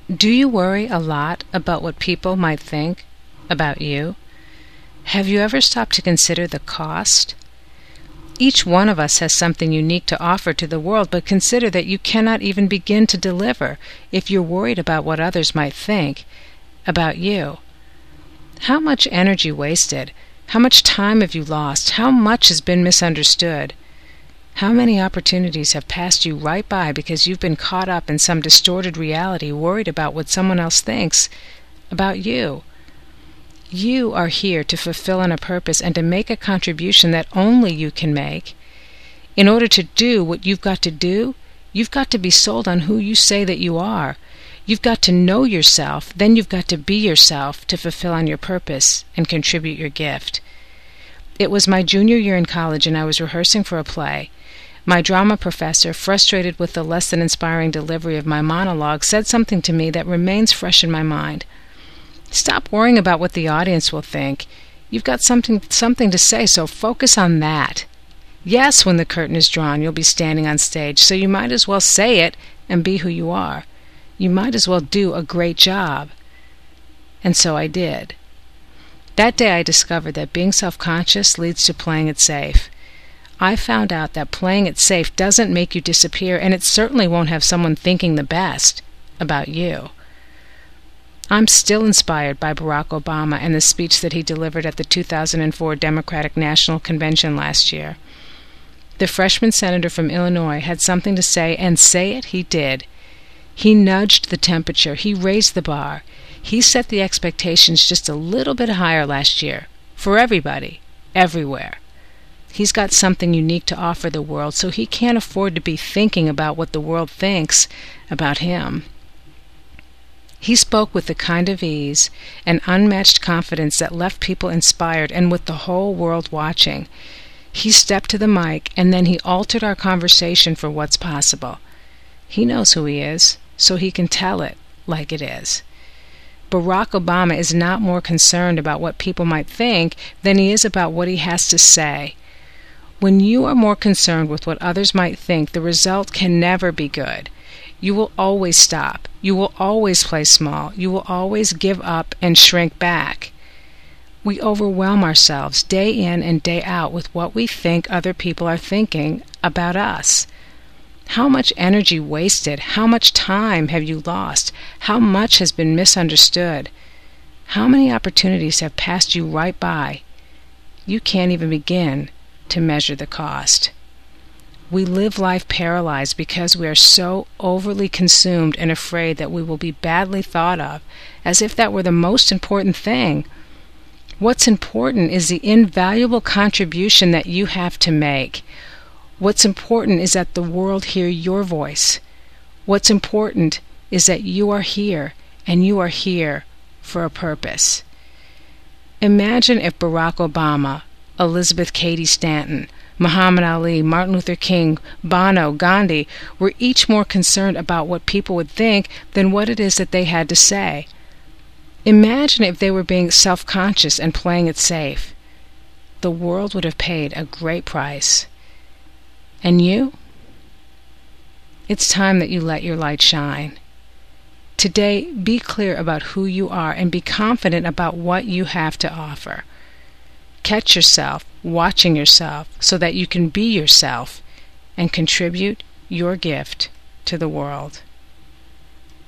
Do you worry a lot about what people might think about you? Have you ever stopped to consider the cost? Each one of us has something unique to offer to the world, but consider that you cannot even begin to deliver if you're worried about what others might think about you. How much energy wasted? How much time have you lost? How much has been misunderstood? How many opportunities have passed you right by because you've been caught up in some distorted reality, worried about what someone else thinks about you? You are here to fulfill a purpose and to make a contribution that only you can make. In order to do what you've got to do, you've got to be sold on who you say that you are. You've got to know yourself, then you've got to be yourself to fulfill on your purpose and contribute your gift. It was my junior year in college and I was rehearsing for a play. My drama professor, frustrated with the less than inspiring delivery of my monologue, said something to me that remains fresh in my mind. Stop worrying about what the audience will think. You've got something to say, so focus on that. Yes, when the curtain is drawn, you'll be standing on stage, so you might as well say it and be who you are. You might as well do a great job. And so I did. That day I discovered that being self-conscious leads to playing it safe. I found out that playing it safe doesn't make you disappear, and it certainly won't have someone thinking the best about you. I'm still inspired by Barack Obama and the speech that he delivered at the 2004 Democratic National Convention last year. The freshman senator from Illinois had something to say, and say it he did. He nudged the temperature. He raised the bar. He set the expectations just a little bit higher last year, for everybody, everywhere. He's got something unique to offer the world, so he can't afford to be thinking about what the world thinks about him. He spoke with the kind of ease and unmatched confidence that left people inspired and with the whole world watching. He stepped to the mic, and then he altered our conversation for what's possible. He knows who he is, so he can tell it like it is. Barack Obama is not more concerned about what people might think than he is about what he has to say. When you are more concerned with what others might think, the result can never be good. You will always stop. You will always play small. You will always give up and shrink back. We overwhelm ourselves day in and day out with what we think other people are thinking about us. How much energy wasted? How much time have you lost? How much has been misunderstood? How many opportunities have passed you right by? You can't even begin to measure the cost. We live life paralyzed because we are so overly consumed and afraid that we will be badly thought of, as if that were the most important thing. What's important is the invaluable contribution that you have to make. What's important is that the world hear your voice. What's important is that you are here, and you are here for a purpose. Imagine if Barack Obama, Elizabeth Cady Stanton, Muhammad Ali, Martin Luther King, Bono, Gandhi were each more concerned about what people would think than what it is that they had to say. Imagine if they were being self-conscious and playing it safe. The world would have paid a great price. And you? It's time that you let your light shine. Today, be clear about who you are and be confident about what you have to offer. Catch yourself watching yourself so that you can be yourself and contribute your gift to the world.